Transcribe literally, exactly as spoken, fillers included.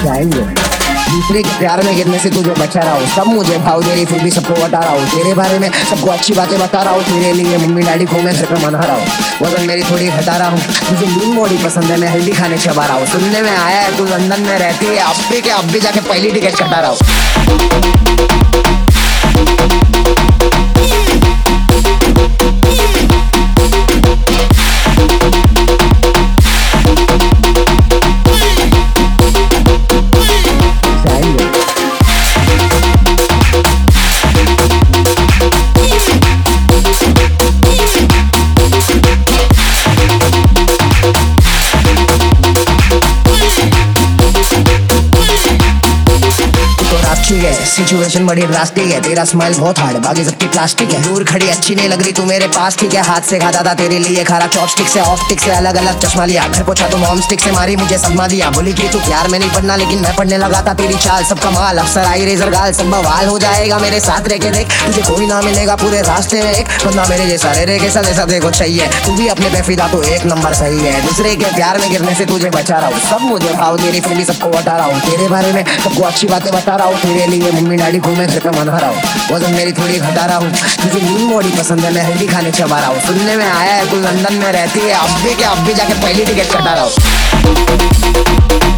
जाएंगे। दूसरे के प्यार में गिरने से तुझे बचा रहा हूँ, सब मुझे भाव दे रही फिर भी सबको बता रहा हूँ। तेरे बारे में सबको अच्छी बातें बता रहा हूँ, तेरे लिए मम्मी डैडी को मैं घर पे मना रहा हूँ। वजन मेरी थोड़ी घटा रहा हूँ, मुझे लीन बॉडी पसंद है, मैं हेल्दी खाने चबा रहा हूँ। सुनने में आया है तू लंदन में रहती है, अब भी के अब भी जाके पहली टिकट कटा रहा हूँ। ठीक है सिचुएशन बड़ी ड्रास्टिक है, तेरा स्माइल बहुत हार्ड बाकी सबकी प्लास्टिक है। दूर खड़ी अच्छी नहीं लग रही तू मेरे पास, ठीक है हाथ से खाता था तेरे लिए खारा चॉपस्टिक से, ऑफ स्टिक से अलग अलग चश्मा लिया। घर पहुंचा तो मॉम स्टिक से मारी मुझे सदमा दिया, बोली कि तू प्यार में नहीं पढ़ना लेकिन मैं पढ़ने लगा था तेरी चाल। सब कमाल अफसर आई रेजर गाल, सब बवाल हो जाएगा मेरे साथ रह के देख, तुझे कोई ना मिलेगा पूरे रास्ते में एक बंदा मेरे जैसा रे रे के साथ ऐसा देखो चाहिए। तू भी अपने पे फिदा तो एक नंबर सही है, दूसरे के प्यार में गिरने से तुझे बचा रहा हूँ, सब मुझे भाव दे रही फिर भी सबको बता रहा हूँ। तेरे बारे में सबको अच्छी बातें बता रहा हूँ, तेरे लिए मम्मी डैडी को मैं घर पे मना रहा हूँ। वजन मेरी थोड़ी घटा रहा हूँ, मुझे लीन बॉडी पसंद है, मैं हेल्दी खाने चबा रहा हूँ। सुनने में आया है तू लंदन में रहती है, अब भी के अब भी जाके पहली टिकट कटा रहा हूँ।